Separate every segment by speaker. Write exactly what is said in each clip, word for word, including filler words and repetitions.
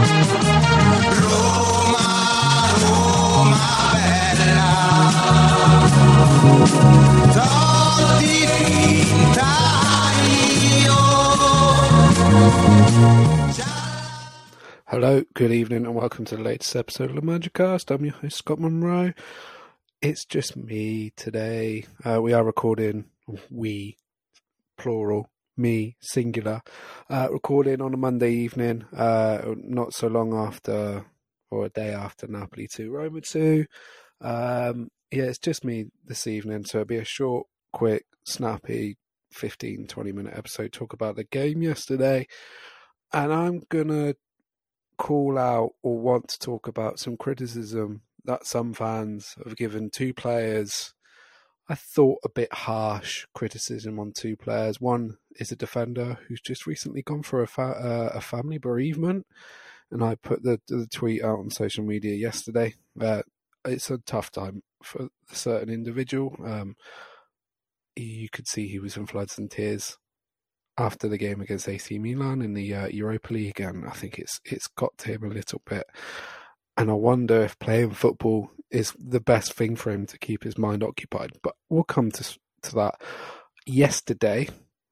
Speaker 1: Hello, good evening, and welcome to the latest episode of the Magicast. I'm your host, Scott Monroe. It's just me today. Uh, we are recording, we, plural, me, singular, uh, recording on a Monday evening, uh, not so long after, or a day after Napoli two, Roma two. Um, yeah, it's just me this evening, so it'll be a short, quick, snappy, fifteen, twenty minute episode, talk about the game yesterday. And I'm going to call out or want to talk about some criticism that some fans have given two players. I thought a bit harsh criticism on two players. One is a defender who's just recently gone for a, fa- uh, a family bereavement, and I put the, the tweet out on social media yesterday. Uh, it's a tough time for a certain individual. Um, you could see he was in floods and tears after the game against A C Milan in the uh, Europa League, and I think it's it's got to him a little bit. And I wonder if playing football is the best thing for him to keep his mind occupied. But we'll come to to that. Yesterday,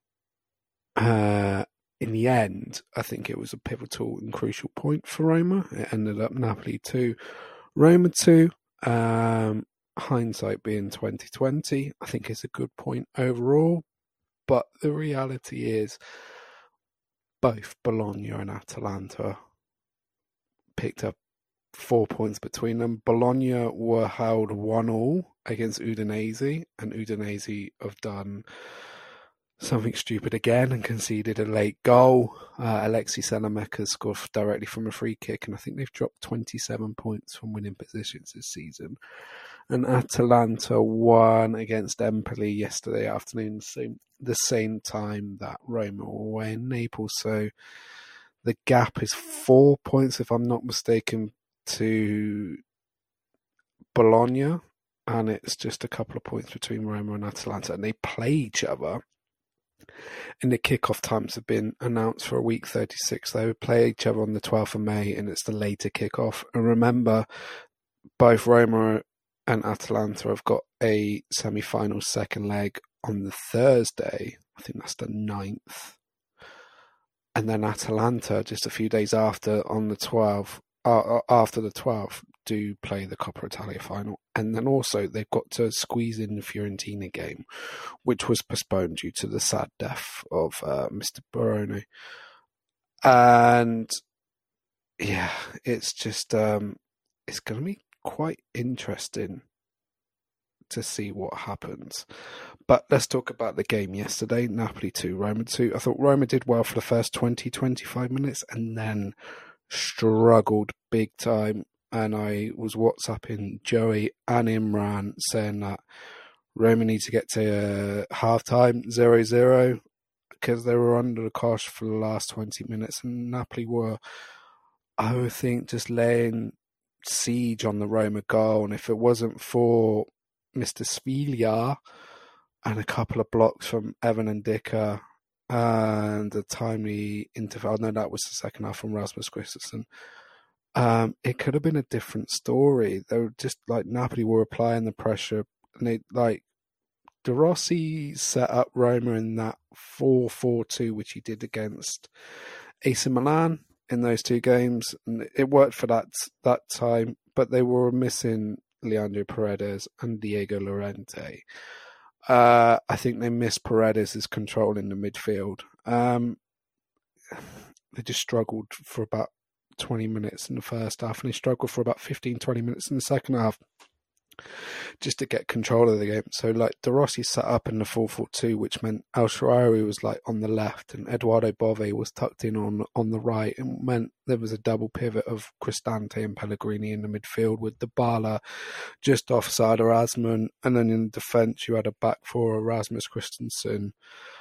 Speaker 1: uh, in the end, I think it was a pivotal and crucial point for Roma. It ended up Napoli two, Roma two. Um, hindsight being twenty twenty, I think it's a good point overall. But the reality is, both Bologna and Atalanta picked up four points between them. Bologna were held one all against Udinese, and Udinese have done something stupid again and conceded a late goal. Uh, Alexis Salameca scored directly from a free kick, and I think they've dropped twenty-seven points from winning positions this season. And Atalanta won against Empoli yesterday afternoon, the same, the same time that Roma were in Naples. So the gap is four points, if I'm not mistaken, to Bologna, and it's just a couple of points between Roma and Atalanta, and they play each other. And the kickoff times have been announced for a week thirty-six. They would play each other on the twelfth of May, and it's the later kickoff. And remember, both Roma and Atalanta have got a semi-final second leg on the Thursday. I think that's the ninth. And then Atalanta, just a few days after, on the twelfth, uh, after the twelfth, do play the Coppa Italia final. And then also they've got to squeeze in the Fiorentina game, which was postponed due to the sad death of uh, Mister Baroni. And yeah, it's just, um, it's going to be quite interesting to see what happens. But let's talk about the game yesterday. Napoli two, Roma two. I thought Roma did well for the first twenty, twenty-five minutes and then struggled big time. And I was WhatsApping Joey and Imran saying that Roma need to get to uh, half-time, zero zero, because they were under the cosh for the last twenty minutes. And Napoli were, I would think, just laying siege on the Roma goal. And if it wasn't for Mister Sfiglia and a couple of blocks from Evan and Dicker and a timely interval, no, that was the second half from Rasmus Christensen, um, it could have been a different story. They were just like, Napoli were applying the pressure, and they, like, De Rossi set up Roma in that four four two, which he did against A C Milan in those two games, and it worked for that that time, but they were missing Leandro Paredes and Diego Llorente. Uh, I think they missed Paredes' control in the midfield. Um, they just struggled for about twenty minutes in the first half, and they struggled for about fifteen, twenty minutes in the second half just to get control of the game. So, like, De Rossi set up in the four four two, which meant El Shaarawy was, like, on the left and Eduardo Bove was tucked in on on the right. It meant there was a double pivot of Cristante and Pellegrini in the midfield with Dybala just offside Erasmus, and then in defence you had a back four, Erasmus Christensen,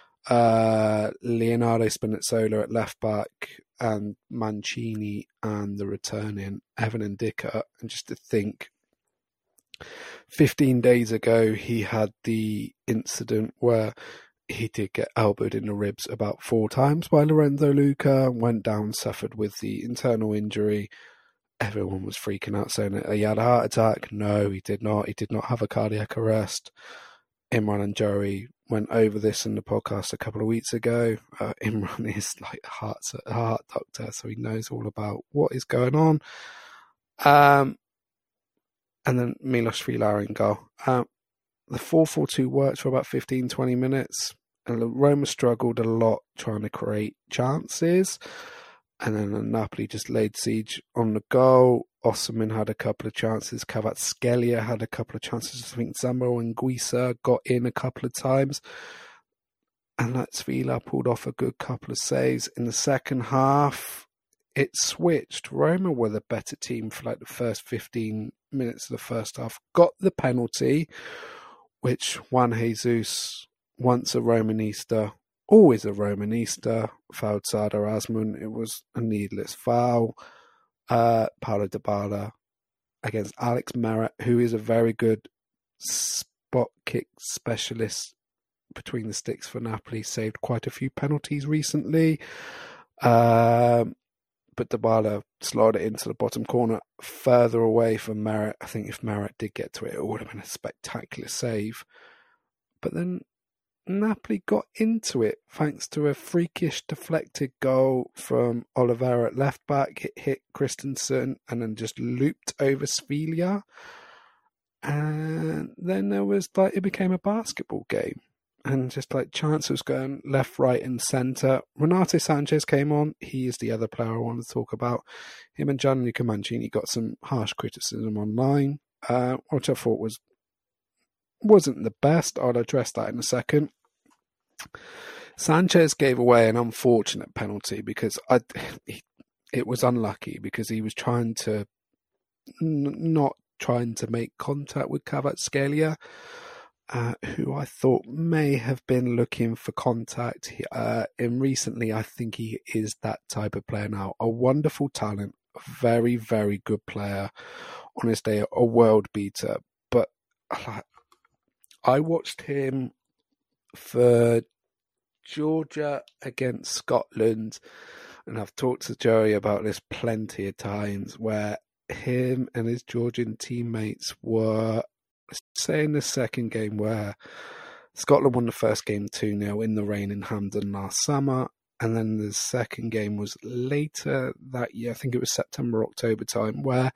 Speaker 1: uh, Leonardo Spinazzola at left back, and Mancini and the returning Evan and Dicker. And just to think, fifteen days ago, he had the incident where he did get elbowed in the ribs about four times by Lorenzo Luca, went down, suffered with the internal injury. Everyone was freaking out saying that he had a heart attack. No, he did not. He did not have a cardiac arrest. Imran and Joey went over this in the podcast a couple of weeks ago. Uh, Imran is like a heart, a heart doctor, so he knows all about what is going on. Um, and then Milos Vilar in goal. Um, the four four two worked for about fifteen, twenty minutes. And Roma struggled a lot trying to create chances. And then Napoli just laid siege on the goal. Osimhen had a couple of chances. Kvaratskhelia had a couple of chances. I think Zambo and Guisa got in a couple of times. And Latvia pulled off a good couple of saves. In the second half, it switched. Roma were the better team for like the first fifteen minutes of the first half. Got the penalty, which Juan Jesus, once a Romanista, always a Romanista, fouled Sardar Azmoun. It was a needless foul. Uh, Paulo Dybala against Alex Merritt, who is a very good spot kick specialist between the sticks for Napoli, saved quite a few penalties recently. Um, but Dybala slid it into the bottom corner, further away from Merritt. I think if Merritt did get to it, it would have been a spectacular save. But then Napoli got into it thanks to a freakish deflected goal from Oliveira at left back. It hit Christensen and then just looped over Svilia. And then there was like, it became a basketball game. And just like chances going left, right, and centre. Renato Sanchez came on. He is the other player I want to talk about. Him and Gianluca Mancini got some harsh criticism online, uh, which I thought was wasn't the best. I'll address that in a second. Sanchez gave away an unfortunate penalty because I, he, it was unlucky because he was trying to n- not trying to make contact with Kvaratskhelia, uh, who I thought may have been looking for contact. Uh, and recently, I think he is that type of player now. A wonderful talent, a very, very good player. On his day, a world beater. But I watched him for Georgia against Scotland, and I've talked to Joey about this plenty of times, where him and his Georgian teammates were, say in the second game where Scotland won the first game two nil in the rain in Hampden last summer, and then the second game was later that year, I think it was September, October time, where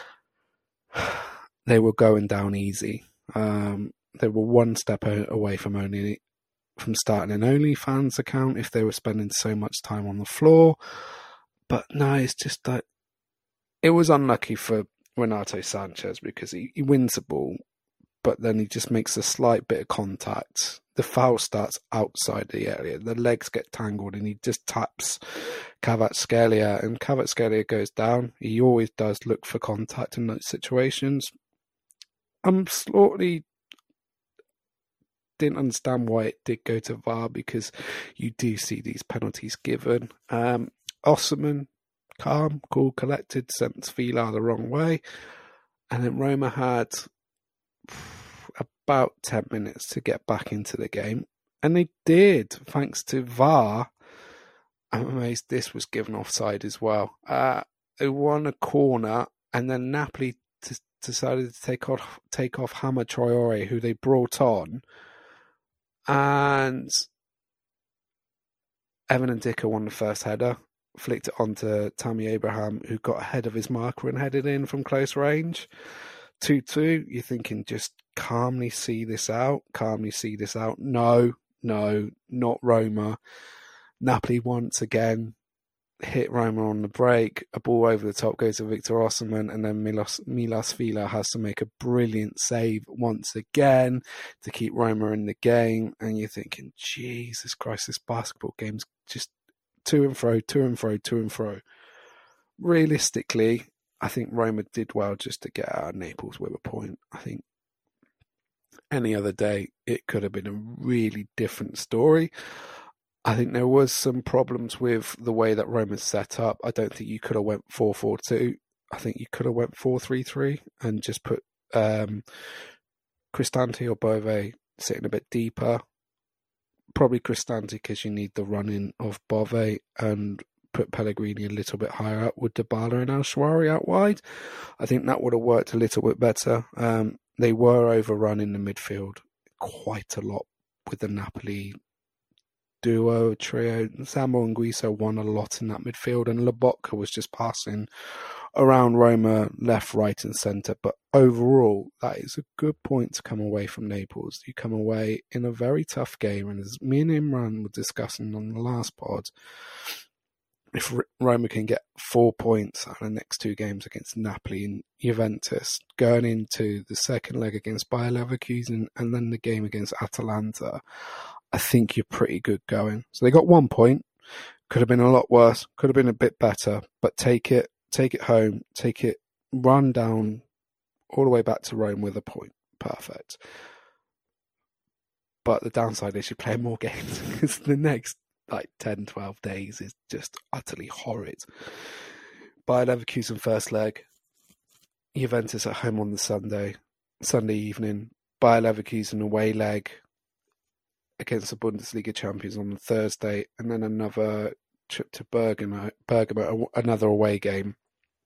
Speaker 1: they were going down easy. Um, they were one step away from only from starting an OnlyFans account if they were spending so much time on the floor. But no, it's just that it was unlucky for Renato Sanchez because he, he wins the ball, but then he just makes a slight bit of contact. The foul starts outside the area. The legs get tangled and he just taps Kvaratskhelia, and Kvaratskhelia goes down. He always does look for contact in those situations. I'm slightly didn't understand why it did go to V A R because you do see these penalties given. Um, Osimhen, calm, cool, collected, sent Svilar the wrong way. And then Roma had about ten minutes to get back into the game. And they did, thanks to V A R. I'm amazed this was given offside as well. Uh, they won a corner, and then Napoli t- decided to take off, take off Hama Traore, who they brought on. And Evan Ndicka won the first header, flicked it onto Tammy Abraham, who got ahead of his marker and headed in from close range. two two, you're thinking just calmly see this out, calmly see this out. No, no, not Roma. Napoli once again hit Roma on the break. A ball over the top goes to Victor Osimhen, and then Milos, Milos Vilar has to make a brilliant save once again to keep Roma in the game. And you're thinking, Jesus Christ, this basketball game's just to and fro, to and fro, to and fro. Realistically, I think Roma did well just to get out of Naples with a point. I think any other day, it could have been a really different story. I think there was some problems with the way that Roma's set up. I don't think you could have went four four two. I think you could have went four three three and just put um, Cristante or Bove sitting a bit deeper. probably Cristante because you need the run-in of Bove and put Pellegrini a little bit higher up with Dybala and El Shaarawy out wide. I think that would have worked a little bit better. Um, they were overrun in the midfield quite a lot with the Napoli duo, trio. Zambo and Guiso won a lot in that midfield, and Lobotka was just passing around Roma left, right and centre. But overall, that is a good point to come away from Naples. You come away in a very tough game, and as me and Imran were discussing on the last pod, if Roma can get four points out of the next two games against Napoli and Juventus, going into the second leg against Bayer Leverkusen and then the game against Atalanta, I think you're pretty good going. So they got one point. Could have been a lot worse. Could have been a bit better. But take it, take it home. Take it, run down all the way back to Rome with a point. Perfect. But the downside is you play more games because the next like ten, twelve days is just utterly horrid. Bayer Leverkusen first leg. Juventus at home on the Sunday, Sunday evening. Bayer Leverkusen away leg against the Bundesliga champions on the Thursday, and then another trip to Bergamo, Bergamo, another away game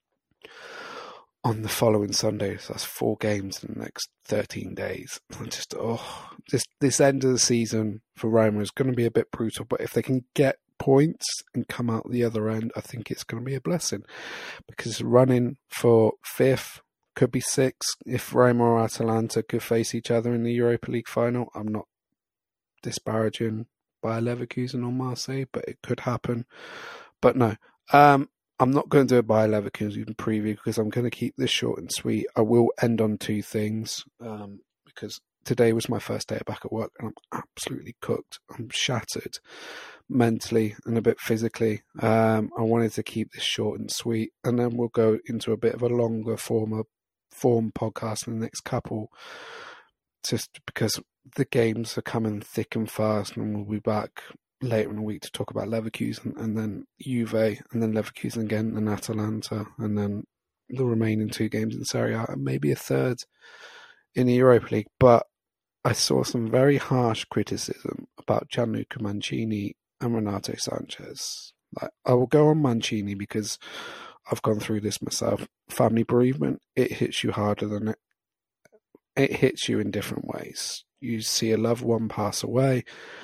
Speaker 1: on the following Sunday. So that's four games in the next thirteen days. Just oh, this this end of the season for Roma is going to be a bit brutal, but if they can get points and come out the other end, I think it's going to be a blessing because running for fifth, could be sixth if Roma or Atalanta could face each other in the Europa League final. I'm not disparaging Bayer Leverkusen or Marseille, but it could happen. But no, um, I'm not going to do a Bayer Leverkusen preview because I'm going to keep this short and sweet. I will end on two things um, because today was my first day back at work and I'm absolutely cooked. I'm shattered mentally and a bit physically. Um, I wanted to keep this short and sweet, and then we'll go into a bit of a longer form of form podcast in the next couple, just because the games are coming thick and fast, and we'll be back later in the week to talk about Leverkusen and then Juve and then Leverkusen again and Atalanta and then the remaining two games in Serie A and maybe a third in the Europa League. But I saw some very harsh criticism about Gianluca Mancini and Renato Sanchez. Like, I will go on Mancini because I've gone through this myself. Family bereavement, it hits you harder than it. It hits you in different ways. You see a loved one pass away,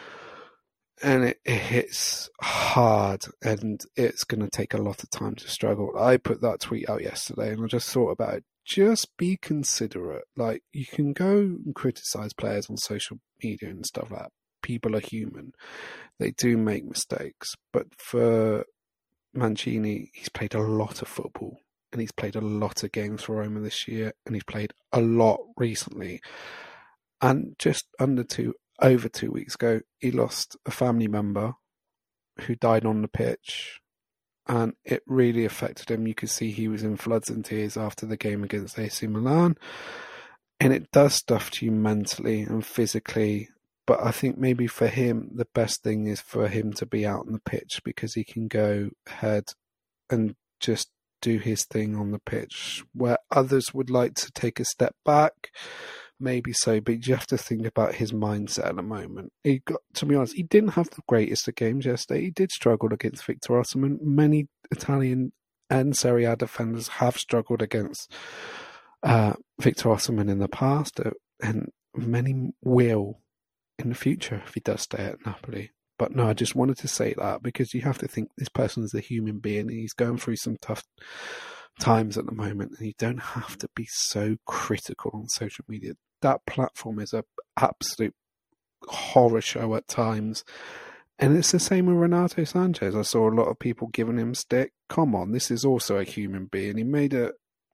Speaker 1: and it, it hits hard, and it's going to take a lot of time to struggle. I put that tweet out yesterday, and I just thought about it. Just be considerate. Like, you can go and criticize players on social media and stuff like that. People are human. They do make mistakes. But for Mancini, he's played a lot of football. And he's played a lot of games for Roma this year, and he's played a lot recently. And just under two, over two weeks ago, he lost a family member who died on the pitch, and it really affected him. You could see he was in floods and tears after the game against A C Milan, and it does stuff to you mentally and physically. But I think maybe for him, the best thing is for him to be out on the pitch because he can go ahead and just do his thing on the pitch, where others would like to take a step back, maybe so, but you have to think about his mindset at the moment. He got, to be honest, he didn't have the greatest of games yesterday. He did struggle against Victor Osimhen. Many Italian and Serie A defenders have struggled against uh, Victor Osimhen in the past, uh, and many will in the future if he does stay at Napoli. But no, I just wanted to say that because you have to think this person is a human being and he's going through some tough times at the moment, and you don't have to be so critical on social media. That platform is an absolute horror show at times. And it's the same with Renato Sanchez. I saw a lot of people giving him stick. Come on, this is also a human being. He made a...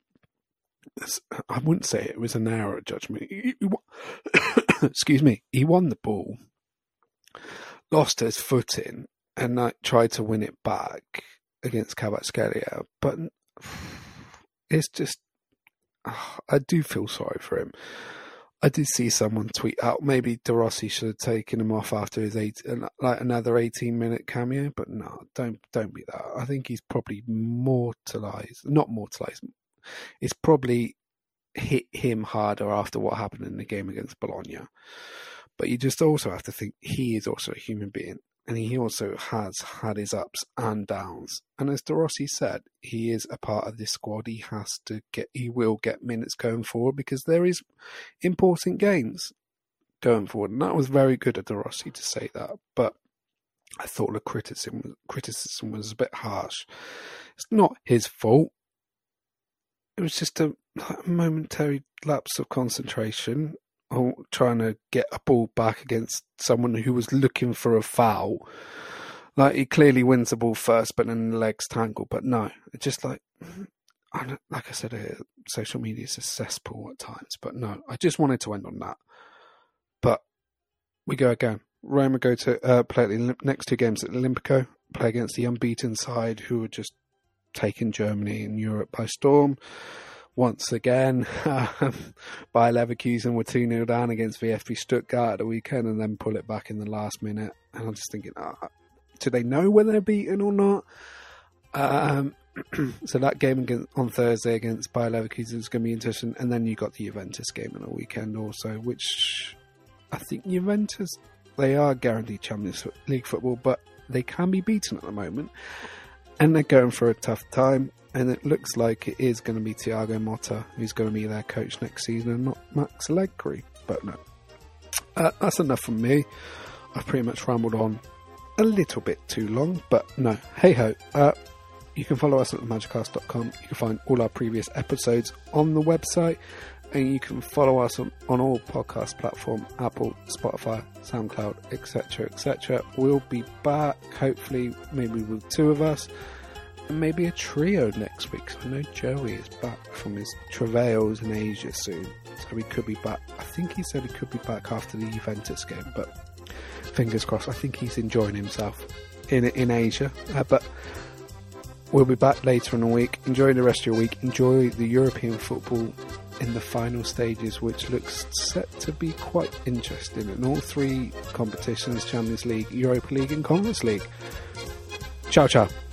Speaker 1: I wouldn't say it was an error of judgment. He, he, excuse me. He won the ball, lost his footing, and like, tried to win it back against Kvaratskhelia. But it's just, oh, I do feel sorry for him. I did see someone tweet out maybe De Rossi should have taken him off after his eight, like another eighteen minute cameo, but no, don't don't be that. I think he's probably mortalised, not mortalised. It's probably hit him harder after what happened in the game against Bologna. But you just also have to think he is also a human being, and he also has had his ups and downs. And as De Rossi said, he is a part of this squad. He has to get, he will get minutes going forward because there is important games going forward. And that was very good of De Rossi to say that. But I thought the criticism, criticism was a bit harsh. It's not his fault. It was just a momentary lapse of concentration, or trying to get a ball back against someone who was looking for a foul. Like, he clearly wins the ball first, but then the legs tangle. But no, it's just like, like I said, uh, social media is a cesspool at times. But no, I just wanted to end on that. But we go again. Roma go to uh, play the next two games at Olimpico, play against the unbeaten side who are just taking Germany and Europe by storm. Once again, um, Bayer Leverkusen were two nil down against V F B Stuttgart at the weekend and then pull it back in the last minute. And I'm just thinking, oh, do they know when they're beaten or not? Um, so that game against, on Thursday against Bayer Leverkusen is going to be interesting. And then you got the Juventus game on the weekend also, which I think Juventus, they are guaranteed Champions League football, but they can be beaten at the moment. And they're going for a tough time. And it looks like it is going to be Thiago Motta who's going to be their coach next season and not Max Allegri. But no. Uh, that's enough from me. I've pretty much rambled on a little bit too long. But no. Hey ho. Uh, you can follow us at the magicast dot com. You can find all our previous episodes on the website. And you can follow us on, on all podcast platforms, Apple, Spotify, SoundCloud, et cetera, et cetera. We'll be back, hopefully, maybe with two of us. And maybe a trio next week. So I know Joey is back from his travails in Asia soon. So we could be back. I think he said he could be back after the Juventus game. But fingers crossed. I think he's enjoying himself in in Asia. Uh, but we'll be back later in the week. Enjoy the rest of your week. Enjoy the European football in the final stages, which looks set to be quite interesting in all three competitions: Champions League, Europa League and Conference League. Ciao, ciao.